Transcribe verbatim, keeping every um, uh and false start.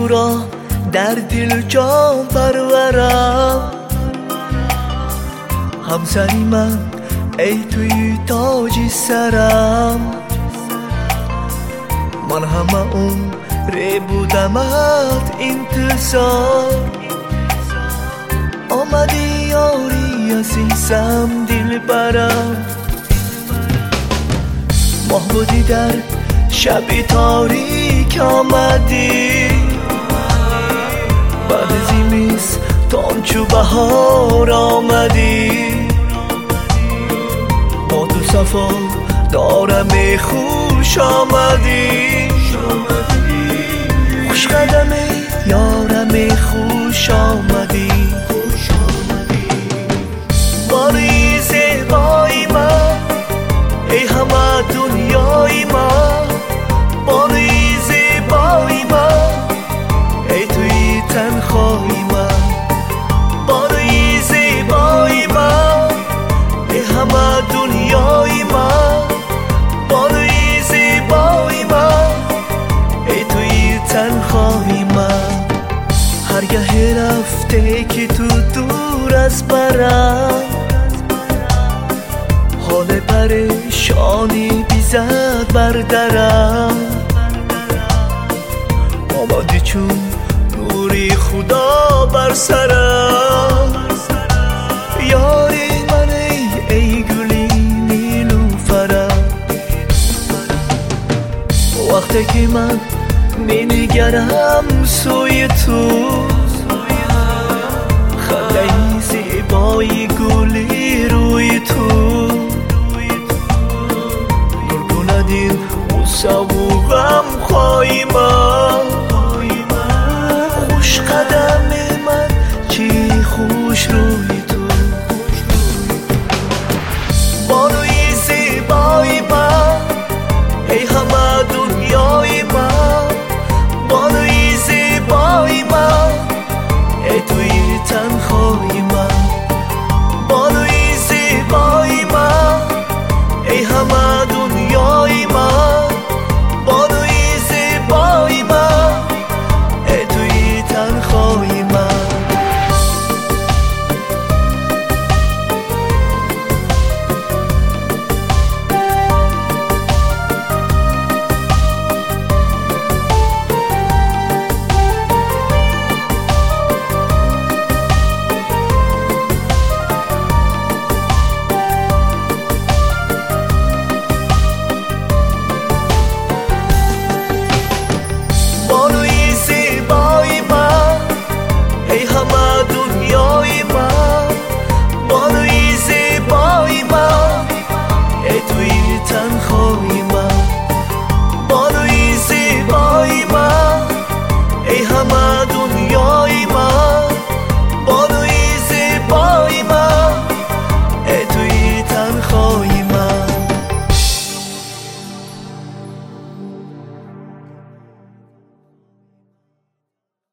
تو را در دل جان پرورم. همسری من ای توی تاج سرم، من همه عمر بودمت انتظار. آمدی یاری عزیزم دل برم، ماه بودی در شب تاریک آمدی. بعد زمستان چو بهار آمدی، با تو صفا دارم خوش آمدی. خوش قدم یارم خوش آمدی. باری زیبای من ای همه دنیای من، باری زیبای من ای توی تنهایی من. باری زیبای من ای همه دنیای من، باری زیبای من ای توی تنهایی من. هرگاه رفته که تو دور از برم، حال پریشانی بیزد بر درم. آمدی چون نوری خدا بر سرم، یاری من ای, ای گلی نیلوفرم. وقتی که من می نگرم سوی تو،